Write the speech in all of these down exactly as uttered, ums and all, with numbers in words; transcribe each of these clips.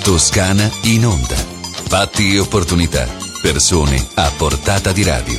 Toscana in onda. Fatti e opportunità. Persone a portata di radio.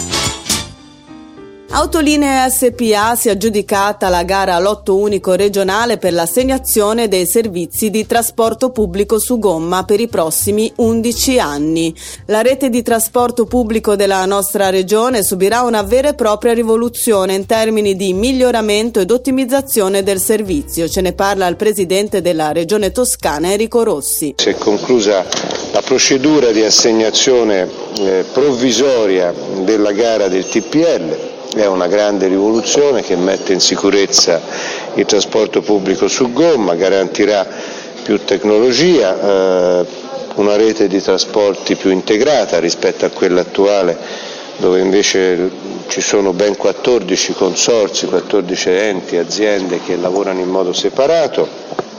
Autolinee S P A si è aggiudicata la gara Lotto unico regionale per l'assegnazione dei servizi di trasporto pubblico su gomma per i prossimi undici anni. La rete di trasporto pubblico della nostra regione subirà una vera e propria rivoluzione in termini di miglioramento ed ottimizzazione del servizio. Ce ne parla il presidente della Regione Toscana, Enrico Rossi. Si è conclusa la procedura di assegnazione eh, provvisoria della gara del T P L. È una grande rivoluzione che mette in sicurezza il trasporto pubblico su gomma, garantirà più tecnologia, eh, una rete di trasporti più integrata rispetto a quella attuale, dove invece ci sono ben quattordici consorzi, quattordici enti, aziende che lavorano in modo separato.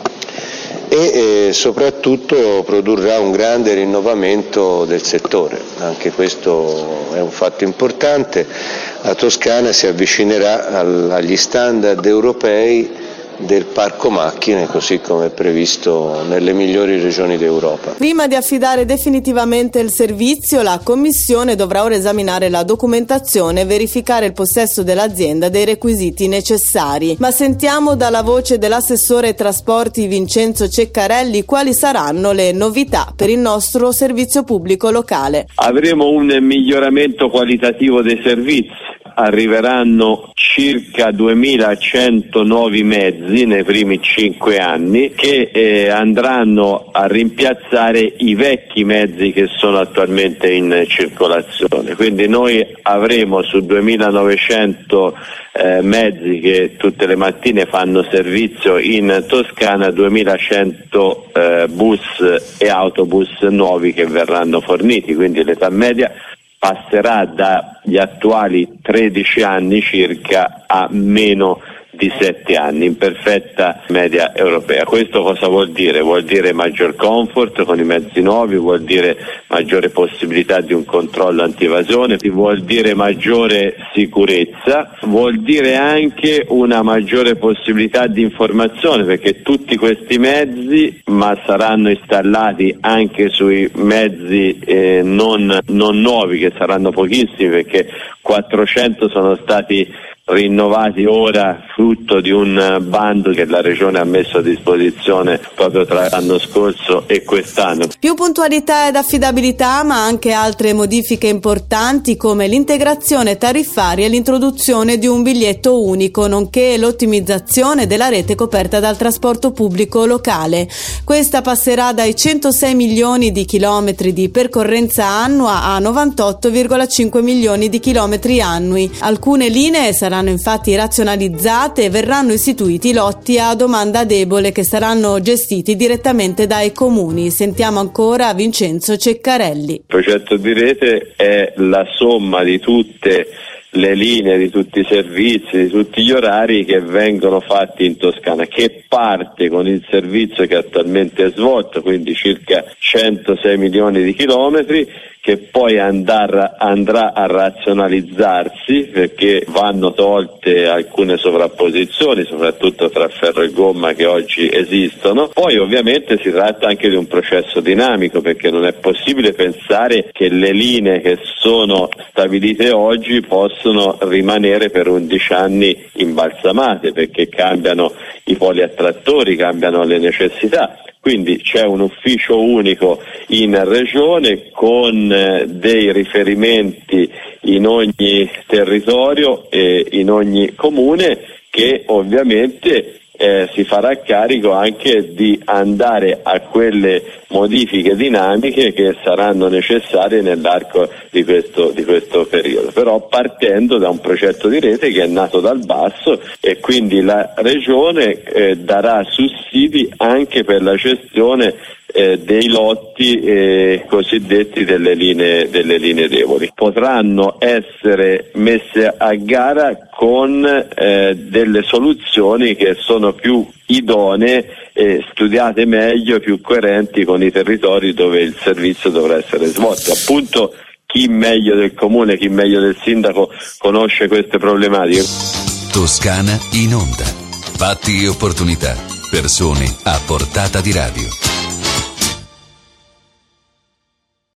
E eh, soprattutto produrrà un grande rinnovamento del settore, anche questo è un fatto importante. La Toscana si avvicinerà al, agli standard europei del parco macchine, così come è previsto nelle migliori regioni d'Europa. Prima di affidare definitivamente il servizio, la Commissione dovrà ora esaminare la documentazione e verificare il possesso dell'azienda dei requisiti necessari. Ma sentiamo dalla voce dell'assessore ai trasporti Vincenzo Ceccarelli quali saranno le novità per il nostro servizio pubblico locale. Avremo un miglioramento qualitativo dei servizi. Arriveranno circa duemilacento nuovi mezzi nei primi cinque anni che eh, andranno a rimpiazzare i vecchi mezzi che sono attualmente in circolazione. Quindi noi avremo su duemilanovecento eh, mezzi che tutte le mattine fanno servizio in Toscana duemilacento eh, bus e autobus nuovi che verranno forniti, quindi l'età media passerà dagli attuali tredici anni circa a meno di sette anni, in perfetta media europea. Questo cosa vuol dire? Vuol dire maggior comfort con i mezzi nuovi, vuol dire maggiore possibilità di un controllo anti-evasione, vuol dire maggiore sicurezza, vuol dire anche una maggiore possibilità di informazione, perché tutti questi mezzi ma saranno installati anche sui mezzi eh, non, non nuovi, che saranno pochissimi, perché quattrocento sono stati rinnovati ora frutto di un bando che la Regione ha messo a disposizione proprio tra l'anno scorso e quest'anno. Più puntualità ed affidabilità, ma anche altre modifiche importanti come l'integrazione tariffaria e l'introduzione di un biglietto unico, nonché l'ottimizzazione della rete coperta dal trasporto pubblico locale. Questa passerà dai centosei milioni di chilometri di percorrenza annua a novantotto virgola cinque milioni di chilometri annui. Alcune linee saranno infatti razionalizzate e verranno istituiti lotti a domanda debole che saranno gestiti direttamente dai comuni. Sentiamo ancora Vincenzo Ceccarelli. Il progetto di rete è la somma di tutte le linee, di tutti i servizi, di tutti gli orari che vengono fatti in Toscana, che parte con il servizio che attualmente è svolto, quindi circa centosei milioni di chilometri, che poi andrà, andrà a razionalizzarsi perché vanno tolte alcune sovrapposizioni, soprattutto tra ferro e gomma, che oggi esistono. Poi ovviamente si tratta anche di un processo dinamico, perché non è possibile pensare che le linee che sono stabilite oggi possono rimanere per undici anni imbalsamate, perché cambiano i poliattrattori, cambiano le necessità. Quindi c'è un ufficio unico in regione con eh, dei riferimenti in ogni territorio e in ogni comune, che ovviamente eh, si farà carico anche di andare a quelle modifiche dinamiche che saranno necessarie nell'arco di questo, di questo periodo, però partendo da un progetto di rete che è nato dal basso, e quindi la Regione eh, darà sussidi anche per la gestione eh, dei lotti eh, cosiddetti delle linee, delle linee deboli. Potranno essere messe a gara con eh, delle soluzioni che sono più idonee, eh, studiate meglio, più coerenti con i territori dove il servizio dovrà essere svolto. Appunto, chi meglio del comune, chi meglio del sindaco conosce queste problematiche. Toscana in onda. Fatti e opportunità. Persone a portata di radio.